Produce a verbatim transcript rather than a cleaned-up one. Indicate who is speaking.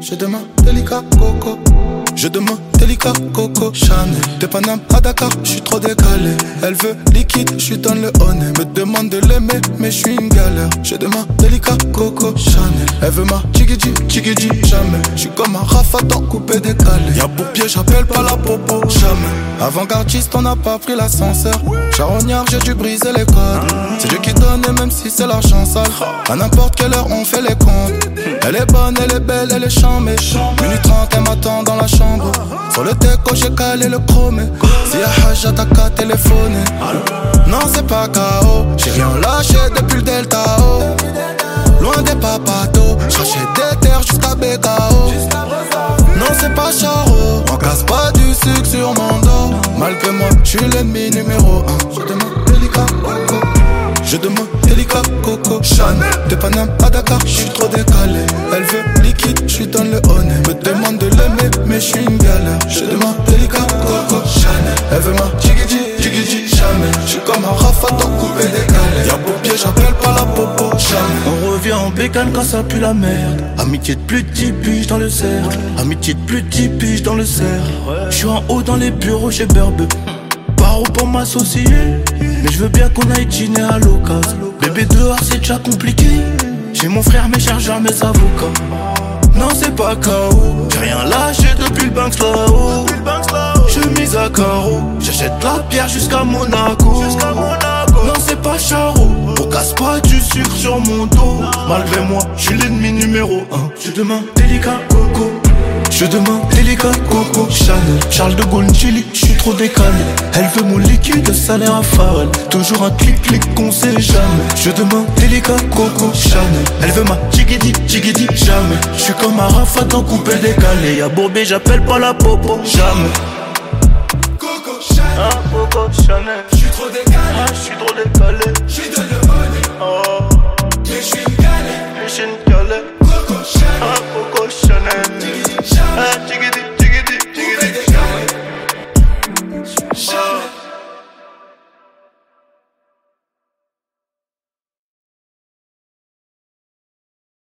Speaker 1: Je demande délicat coco. Je demande délicat coco. Chanel, de Paname à Dakar, j'suis trop décalé. Elle veut liquide, j'suis dans le honnet. Me demande de l'aimer, mais j'suis une galère. Je demande délicat coco. Chanel, elle veut ma chigidi, chigidi, jamais. J'suis comme un rafatan coupé décalé. Y'a pour pied, j'appelle pas la popo, jamais. Avant-gardiste, on n'a pas pris l'ascenseur. Charognard, j'ai dû briser les codes. C'est Dieu qui donne, et même si c'est l'argent sale. À n'importe quelle heure, on fait les comptes. Elle est bonne, elle est belle, elle est chambée. Minute trente, elle m'attend dans la chambre. Sur le déco, j'ai calé le chromé. Si y'a Hajj, t'as qu'à téléphoner. Non, c'est pas K O. J'ai rien lâché depuis le Delta O. Loin des papatos. J'rachète des terres jusqu'à B K O. Non, c'est pas Charo. On casse pas du sucre sur mon dos. Malgré moi, j'suis l'ennemi numéro un. Je demande délicat coco. Je demande délicat coco. Chanel, de Paname à Dakar, j'suis trop décalé. Elle veut liquide, j'suis dans le honnet. Me demande de l'aimer, mais j'suis une galère. Je demande délicat coco. Chanel, elle veut ma chigidi, chigidi, jamais. J'suis comme un rafatan coupé décalé. Y'a pour pied, j'appelle pas la popo, jamais.
Speaker 2: On revient en bécane quand ça pue la merde. Amitié de plus de dix piges dans le cercle. Amitié de plus de dix piges dans le cercle. J'suis en haut dans les bureaux chez Berbe. Paro pour m'associer. Mais je veux bien qu'on aille dîner à l'occasion. Bébé dehors c'est déjà compliqué. J'ai mon frère, mes chargeurs, mes avocats. Non c'est pas K O. J'ai rien lâché depuis le Banks là-haut. Chemise à carreaux. J'achète la pierre jusqu'à Monaco. Non c'est pas Charo. On casse pas du sucre sur mon dos. Malgré moi, j'suis l'ennemi numéro un. Je demande délicat coco. Je demande délicat coco. Chanel, Charles de Gaulle, Chili, j'suis trop décalé. Elle veut mon liquide, salaire à Farrell. Toujours un clic-clic qu'on sait jamais. Je demande délicat coco. Chanel, elle veut ma chigidi, chigidi, jamais. J'suis comme un rafatan coupé décalé. Y'a Bourbé, j'appelle pas la popo, jamais.
Speaker 1: Coco Chanel,
Speaker 2: Ah, Coco Chanel,
Speaker 1: j'suis trop décalé.
Speaker 2: ah, j'suis trop décalé.
Speaker 1: J'suis dans le honnet,
Speaker 2: Oh,
Speaker 1: mais j'suis une galère.
Speaker 2: mais j'suis une galère.
Speaker 1: Coco Chanel,
Speaker 2: Ah, Coco Chanel,
Speaker 1: chigidi, jamais.
Speaker 2: ah, chigidi.